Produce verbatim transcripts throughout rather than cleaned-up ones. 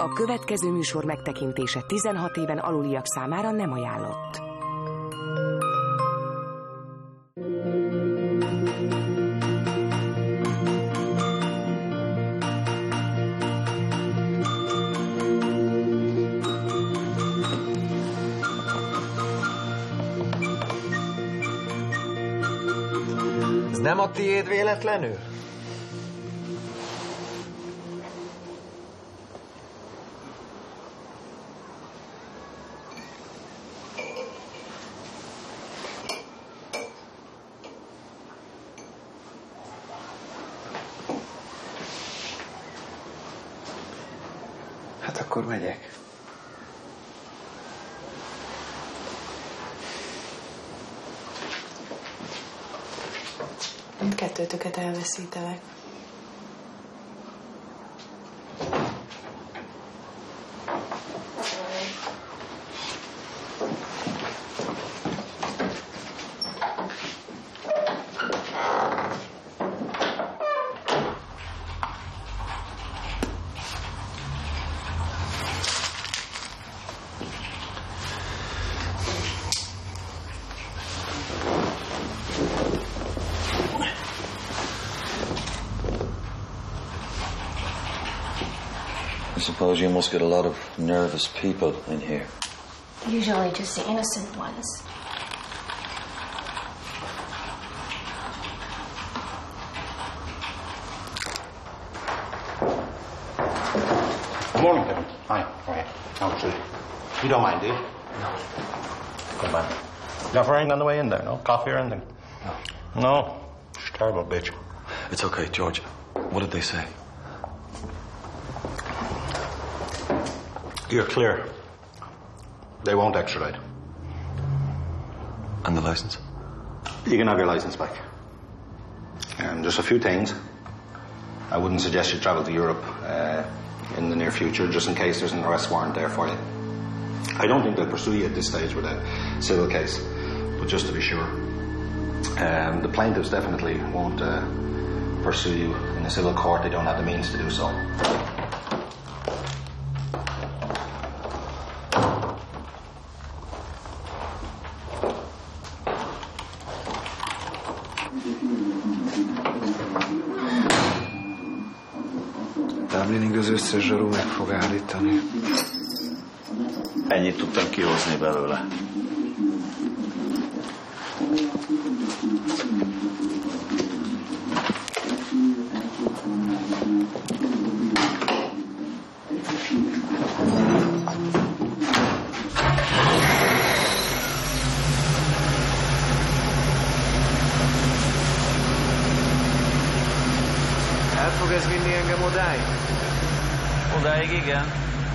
A következő műsor megtekintése tizenhat éven aluliak számára nem ajánlott. Ez nem a tiéd véletlenül? Hát akkor megyek. Mindkettőtöket elveszítelek. I suppose you must get a lot of nervous people in here. Usually just the innocent ones. Good morning, Kevin. Hi. How are you? Oh, sure. You don't mind, do you? No. Good man. You have anything on the way in there, no? Coffee or anything? No. No? She's a terrible bitch. It's okay, George. What did they say? You're clear. They won't extradite. And the license? You can have your license back. Um, just a few things. I wouldn't suggest you travel to Europe uh, in the near future, just in case there's an arrest warrant there for you. I don't think they'll pursue you at this stage with a civil case, but just to be sure. Um, the plaintiffs definitely won't uh, pursue you in a civil court. They don't have the means to do so. Dublinig az összes zsarú meg fog állítani. Ennyit tudtam kihozni belőle. El fog ez vinni engem odáig? Odáig igen.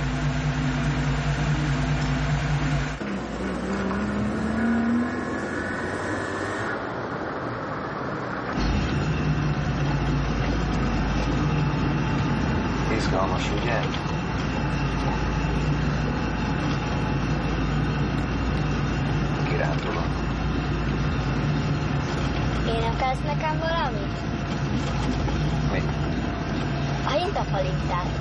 Izgalmas, ugye? Kirándulok. Énekelsz nekem valamit? Mi? A hintapalintát.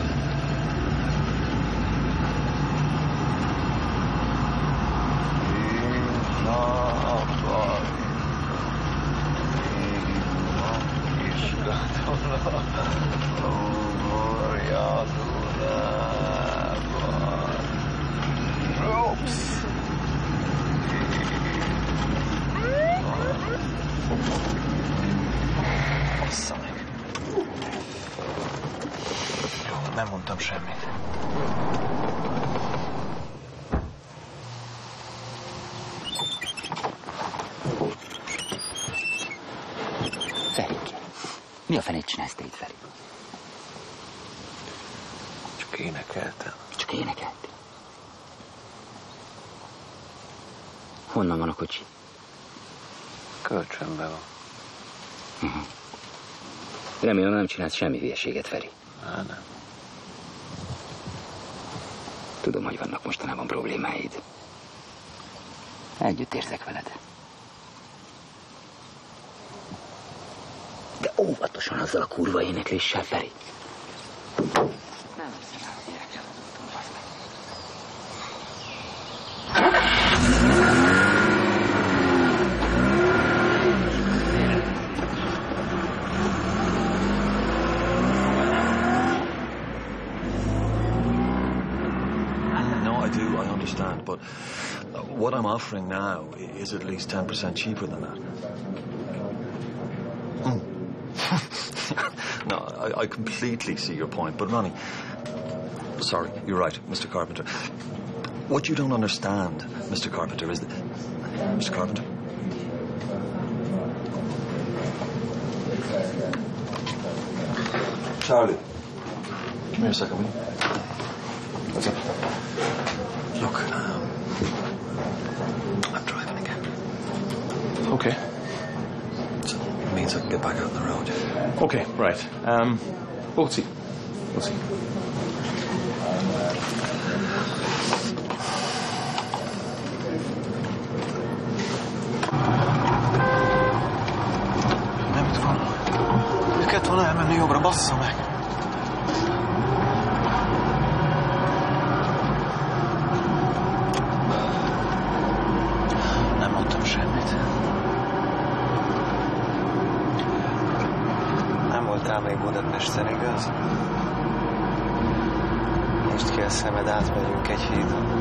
Bassza meg. Jó, nem mondtam semmit. Ferike, mi a fenét csinálsz te itt, Feri? Csak énekeltem. Csak énekeltél. Honnan van a kocsi? Kölcsönben van. Uh-huh. Remélem nem csinálsz semmi hülyeséget, Feri. Á, nem. Tudom, hogy vannak mostanában problémáid. Együtt érzek veled. De óvatosan azzal a kurva énekléssel, Feri. Nem hiszem el, hogy énekel. what I'm offering now is at least ten percent cheaper than that. Mm. No, I, I completely see your point, but Ronnie, sorry, you're right, Mister Carpenter. What you don't understand, Mister Carpenter, is that... Mister Carpenter? Charlie, come here a second, will you? What's up? Look, um, I'm driving again. Okay. So it means I can get back out on the road. Okay, right. Um, we'll see. We'll see. Nem itt van. Mi kellett volna elmenni jobbra, bassza meg! Nem mondtam semmit. Nem voltál még Budapesten, igaz? Nyisd ki a szemed, átmegyünk egy hídon.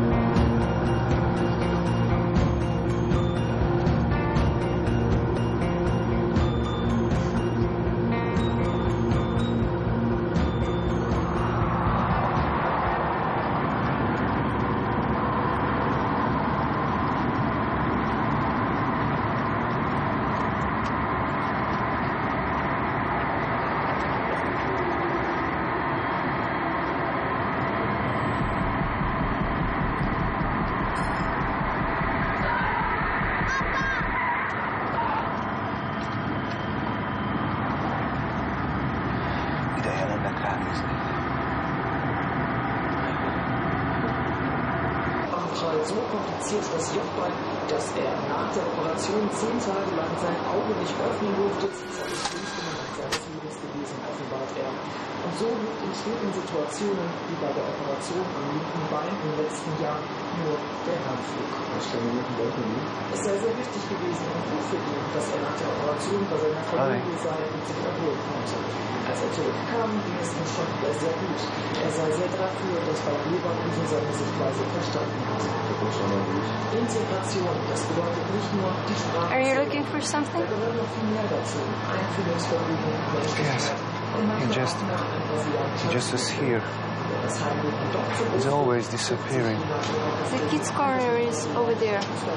So kompliziert das Jochbein, dass er nach der Operation zehn Tage lang sein Auge nicht öffnen durfte. Das sei das schlimmste Moment seines Lebens gewesen, offenbart er. Und so liegt in schwierigen Situationen, wie bei der Operation am linken Bein im letzten Jahr, nur der Handflug. Es sei sehr wichtig gewesen und gut für ihn, dass er nach der Operation bei seiner Familie sei und sich erholen konnte. Als er zurückkam, ging es ihm schon wieder sehr gut. Er sei sehr dafür, dass bei Leverkusen seine Sichtweise verstanden hat. Integration, das bedeutet nicht nur die Sprache. Are you looking for something? Da gehört noch viel mehr dazu. Einfühlungsvermögen, Menschlichkeit. He just, he just is here. He's always disappearing. The kids' corner is over there.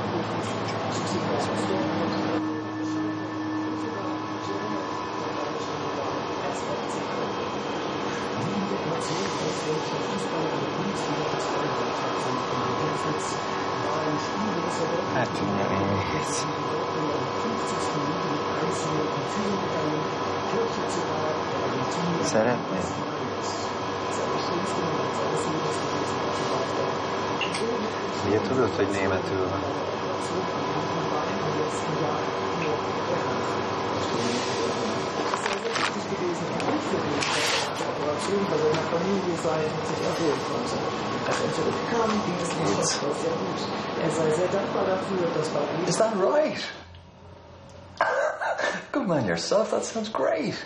Szeretnéd? Ugye tudod, hogy németül van? Bei seiner Familie sei und sich erholen konnte. Als er zurückkam, ging es ihm schon sehr gut. Er sei sehr dankbar dafür, dass bei ihm... Is that right? Good man yourself, that sounds great.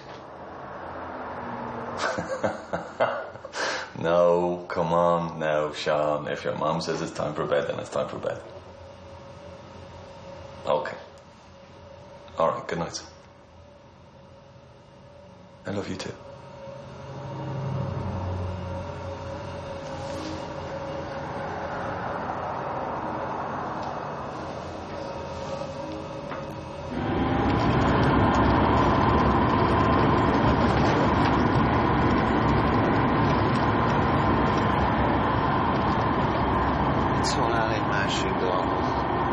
No, come on now, Sean. If your mom says it's time for bed, then it's time for bed. Okay. All right, good night. I love you too. Szólnál egy másik dolgot.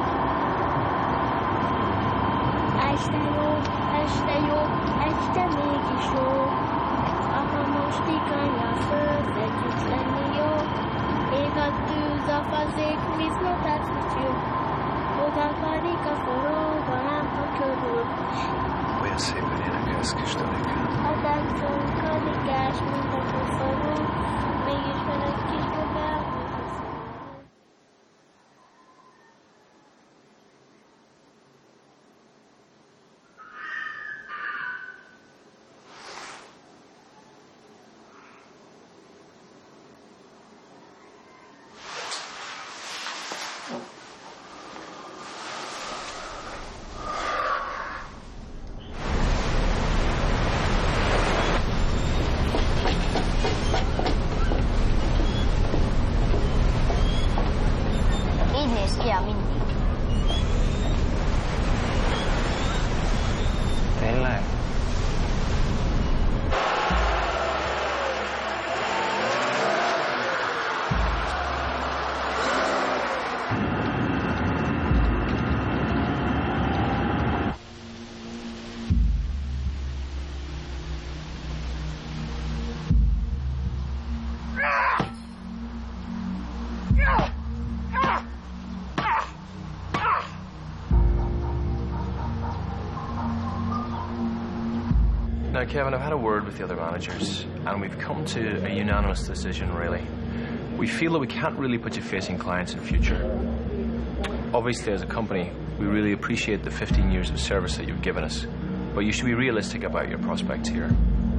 Este jó, este jó, este mégis jó. Aha, most igaz a föld, együtt lenni jó. Ég a tűz, a fazék, víznotáció. Oda varik a forró, a lámpa körül. Olyan szépen énekelsz, kis Danikám. A táncunk a ligás, mint a koszorú. Mégis van egy kis bogár. Now, Kevin, I've had a word with the other managers, and we've come to a unanimous decision, really. We feel that we can't really put you facing clients in future. Obviously, as a company, we really appreciate the fifteen years of service that you've given us, but you should be realistic about your prospects here.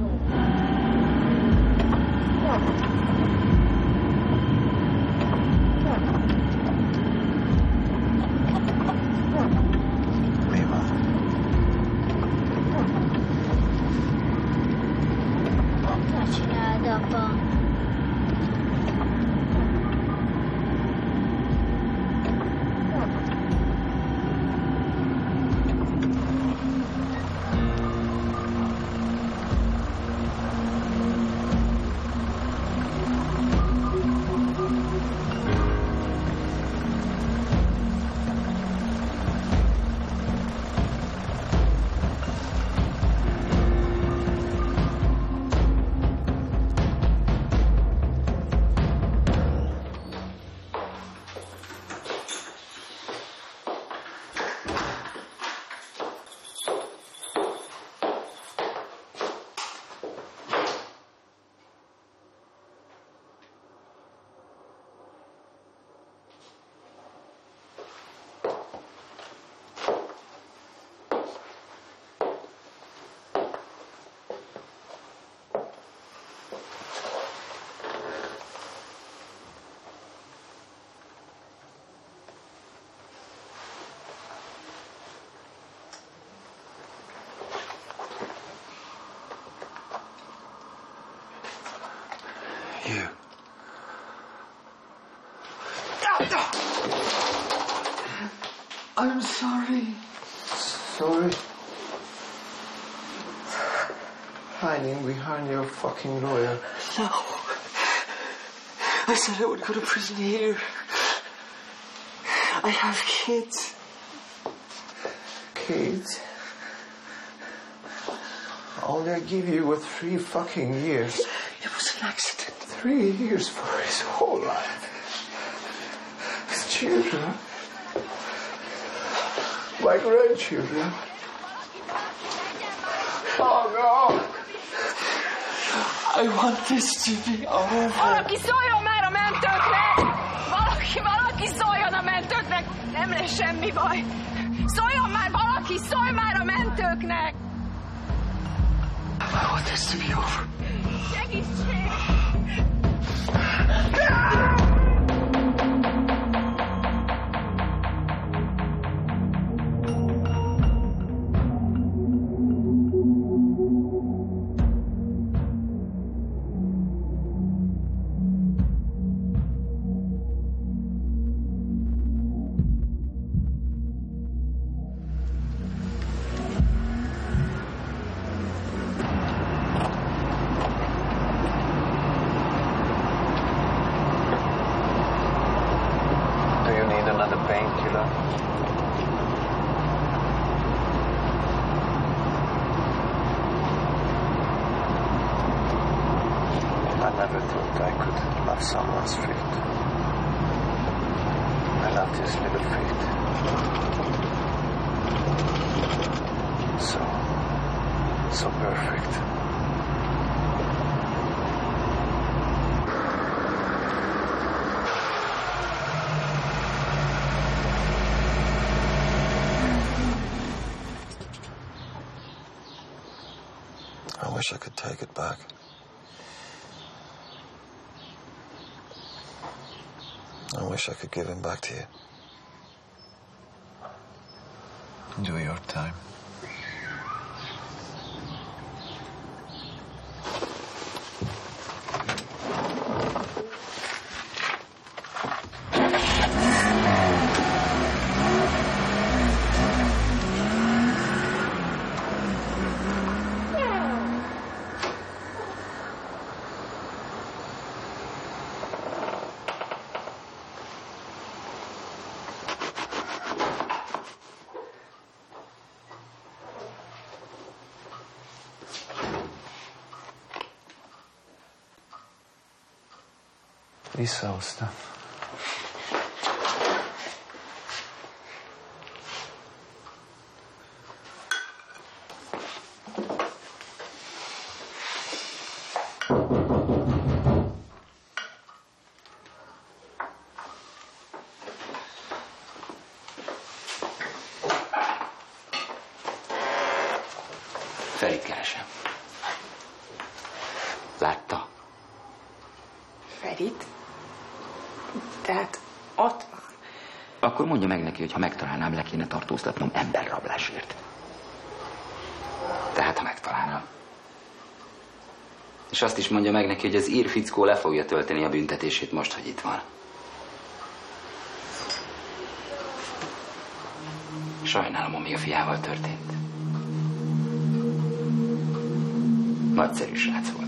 You. I'm sorry. Sorry. Hiding behind your fucking lawyer. No. I said I would go to prison here. I have kids. Kids? All they give you were three fucking years. It was an accident. Three years for his whole life. His children. My grandchildren. Oh no! I want this to be over. Valaki szóljon már a mentőknek! Valaki, valaki szóljon a mentőknek! Nem lesz semmi baj. Szóljon már valaki, szólj már a mentőknek! I want this to be over. Segítség! I wish I could take it back. I wish I could give him back to you. Do your time. Visszahoztam. Ferit keresem. Látta? Ferit? Tehát ott van. Akkor mondja meg neki, hogy ha megtalálnám, le kéne tartóztatnom emberrablásért. Tehát, ha megtalálnám. És azt is mondja meg neki, hogy az ír fickó le fogja tölteni a büntetését most, hogy itt van. Sajnálom, ami a fiával történt. Nagyszerű srác volt.